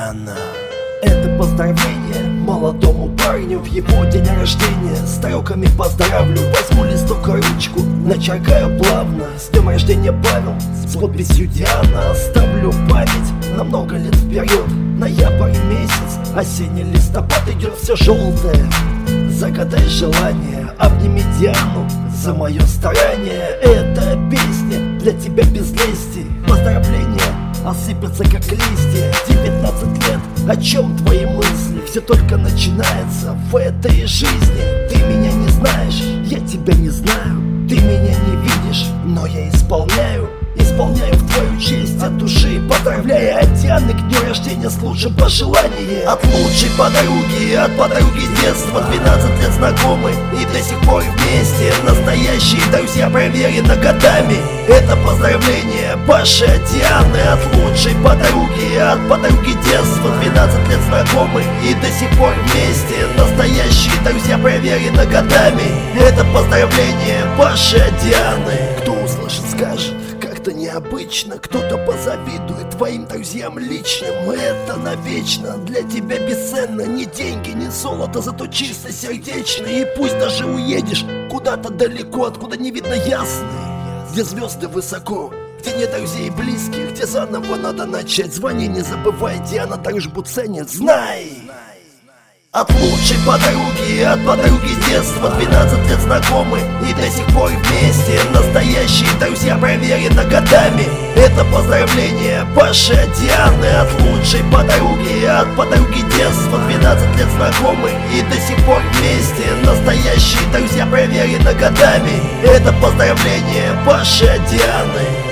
Диана. Это поздравление молодому парню в его день рождения. Строками поздравлю, возьму листок и ручку, начеркаю плавно: с днем рождения, Павел, с подписью Диана. Оставлю память на много лет вперед. Ноябрь месяц, осенний листопад, идет все желтое. Загадай желание, обними Диану за мое старание. Эта песня для тебя без лести. Поздравления осыпятся как листья. 19 лет, о чем твои мысли? Все только начинается в этой жизни. Ты меня не знаешь, я тебя не знаю. Ты меня не видишь, но я исполняю в твою честь от души. Поздравляю от Дианы к дню рождения с лучшим пожеланием. От лучшей подруги, от подруги с детства. 12 лет знакомы и до сих пор вместе. Настоящие друзья, проверено годами. Это поздравление Паши от Дианы. От лучшей подруги, от подруги детства. 12 лет знакомы и до сих пор вместе. Настоящие друзья, проверено годами. Это поздравление Паши от Дианы. Кто услышит, скажет: как-то необычно. Кто-то позавидует твоим друзьям личным. Это навечно для тебя бесценно. Ни деньги, ни золото, зато чисто сердечно. И пусть даже уедешь куда-то далеко, откуда не видно ясный, где звезды высоко, где нет друзей и близких, где заново надо начать. Звони, не забывай, Диана дружбу ценит, знай. От лучшей подруги, от подруги детства. 12 лет знакомы и до сих пор вместе. Настоящие друзья, проверено годами. Это поздравление Паши от Дианы. От лучшей подруги, от подруги детства. 12 лет знакомы и до сих пор вместе. Настоящие друзья, проверено годами. Это поздравление Паши от Дианы.